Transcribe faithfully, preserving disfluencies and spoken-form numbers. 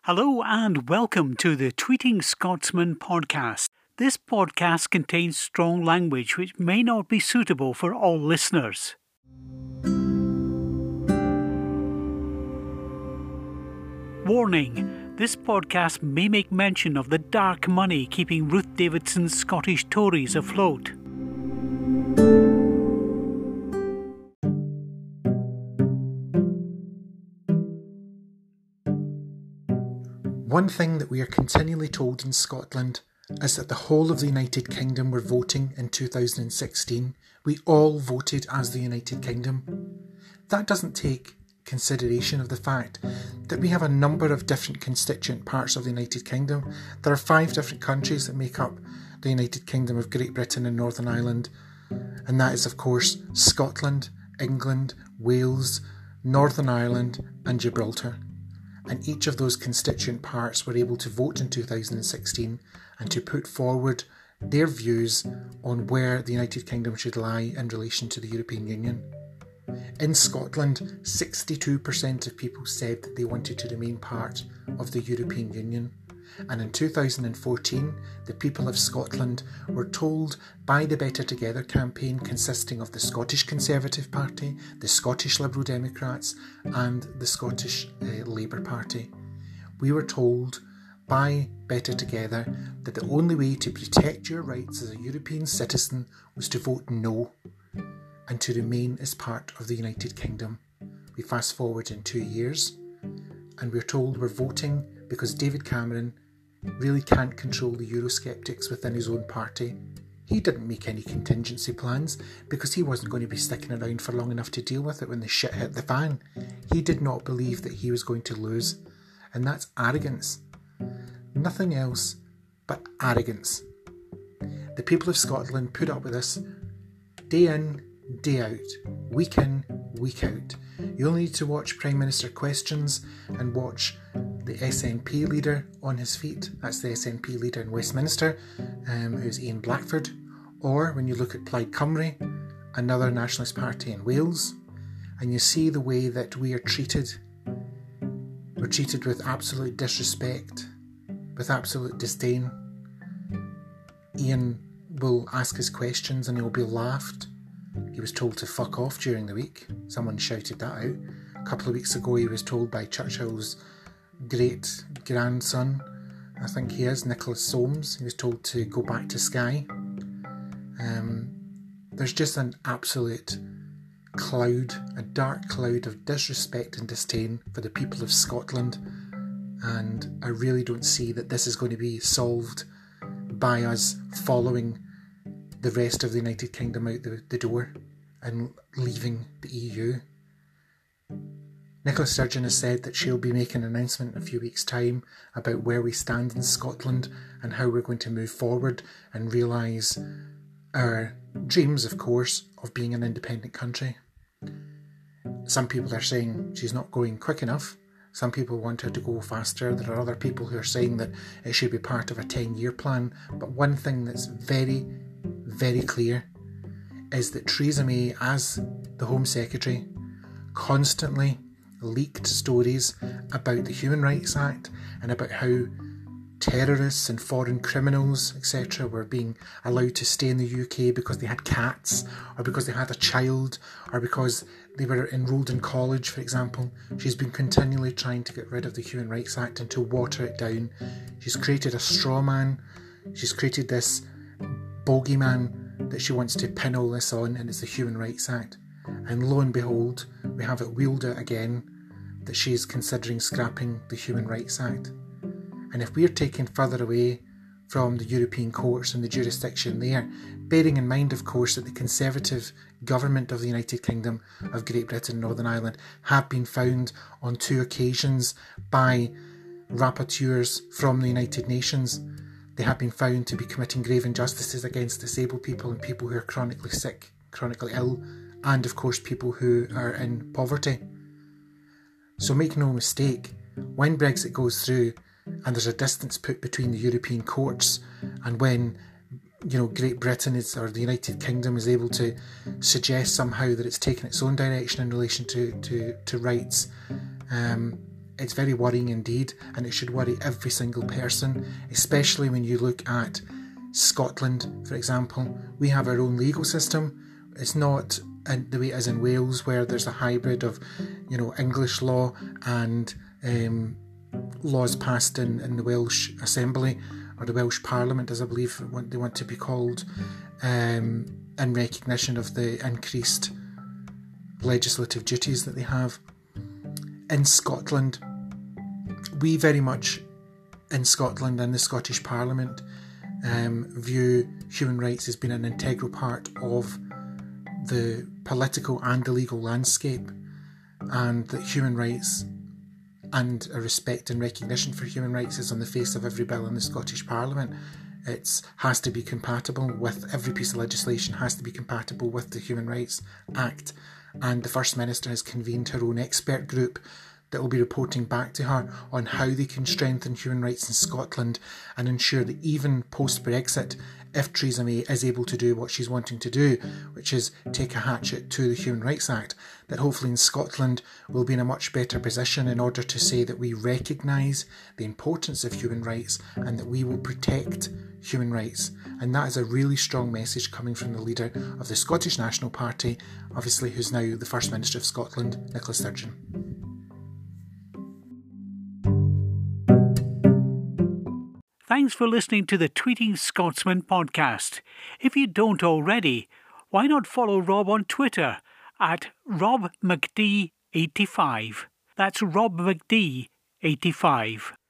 Hello and welcome to the Tweeting Scotsman podcast. This podcast contains strong language which may not be suitable for all listeners. Warning: this podcast may make mention of the dark money keeping Ruth Davidson's Scottish Tories afloat. One thing that we are continually told in Scotland is that the whole of the United Kingdom were voting in two thousand sixteen. We all voted as the United Kingdom. That doesn't take consideration of the fact that we have a number of different constituent parts of the United Kingdom. There are five different countries that make up the United Kingdom of Great Britain and Northern Ireland, and that is of course Scotland, England, Wales, Northern Ireland and Gibraltar. And each of those constituent parts were able to vote in two thousand sixteen and to put forward their views on where the United Kingdom should lie in relation to the European Union. In Scotland, sixty-two percent of people said that they wanted to remain part of the European Union. And in two thousand fourteen, the people of Scotland were told by the Better Together campaign, consisting of the Scottish Conservative Party, the Scottish Liberal Democrats and the Scottish uh, Labour Party. We were told by Better Together that the only way to protect your rights as a European citizen was to vote no and to remain as part of the United Kingdom. We fast forward in two years and we're told we're voting because David Cameron really can't control the Eurosceptics within his own party. He didn't make any contingency plans because he wasn't going to be sticking around for long enough to deal with it when the shit hit the fan. He did not believe that he was going to lose, and that's arrogance. Nothing else but arrogance. The people of Scotland put up with this day in, day out, week in, week out. You only need to watch Prime Minister Questions and watch the S N P leader on his feet. That's the S N P leader in Westminster, um, who's Ian Blackford. Or when you look at Plaid Cymru, another nationalist party in Wales, and you see the way that we are treated. We're treated with absolute disrespect, with absolute disdain. Ian will ask his questions and he'll be laughed. He was told to fuck off during the week. Someone shouted that out. A couple of weeks ago he was told by Churchill's great grandson, I think he is, Nicholas Soames, he was told to go back to Skye. Um, there's just an absolute cloud, a dark cloud of disrespect and disdain for the people of Scotland, and I really don't see that this is going to be solved by us following the rest of the United Kingdom out the, the door and leaving the E U. Nicola Sturgeon has said that she'll be making an announcement in a few weeks' time about where we stand in Scotland and how we're going to move forward and realise our dreams, of course, of being an independent country. Some people are saying she's not going quick enough. Some people want her to go faster. There are other people who are saying that it should be part of a ten-year plan. But one thing that's very, very clear is that Theresa May, as the Home Secretary, constantly leaked stories about the Human Rights Act and about how terrorists and foreign criminals, et cetera, were being allowed to stay in the U K because they had cats, or because they had a child, or because they were enrolled in college, for example. She's been continually trying to get rid of the Human Rights Act and to water it down. She's created a straw man. She's created this bogeyman that she wants to pin all this on, and it's the Human Rights Act. And lo and behold, we have it wheeled out again that she is considering scrapping the Human Rights Act. And if we're taken further away from the European courts and the jurisdiction there, bearing in mind, of course, that the Conservative government of the United Kingdom of Great Britain and Northern Ireland have been found on two occasions by rapporteurs from the United Nations. They have been found to be committing grave injustices against disabled people and people who are chronically sick, chronically ill, and of course people who are in poverty. So make no mistake, when Brexit goes through and there's a distance put between the European courts, and when, you know, Great Britain is, or the United Kingdom is able to suggest somehow that it's taken its own direction in relation to, to, to rights, um, it's very worrying indeed, and it should worry every single person, especially when you look at Scotland, for example. We have our own legal system. It's not in the way it is in Wales, where there's a hybrid of, you know, English law and um, laws passed in, in the Welsh Assembly, or the Welsh Parliament, as I believe they want to be called, um, in recognition of the increased legislative duties that they have. In Scotland, we very much, in Scotland and the Scottish Parliament, um, view human rights as being an integral part of the political and the legal landscape, and that human rights and a respect and recognition for human rights is on the face of every bill in the Scottish Parliament. It has to be compatible with, every piece of legislation has to be compatible with the Human Rights Act, and the First Minister has convened her own expert group that will be reporting back to her on how they can strengthen human rights in Scotland and ensure that even post-Brexit, if Theresa May is able to do what she's wanting to do, which is take a hatchet to the Human Rights Act, that hopefully in Scotland we'll be in a much better position in order to say that we recognise the importance of human rights and that we will protect human rights. And that is a really strong message coming from the leader of the Scottish National Party, obviously who's now the First Minister of Scotland, Nicola Sturgeon. Thanks for listening to the Tweeting Scotsman podcast. If you don't already, why not follow Rob on Twitter at Rob McD eighty-five. That's Rob McD eighty-five.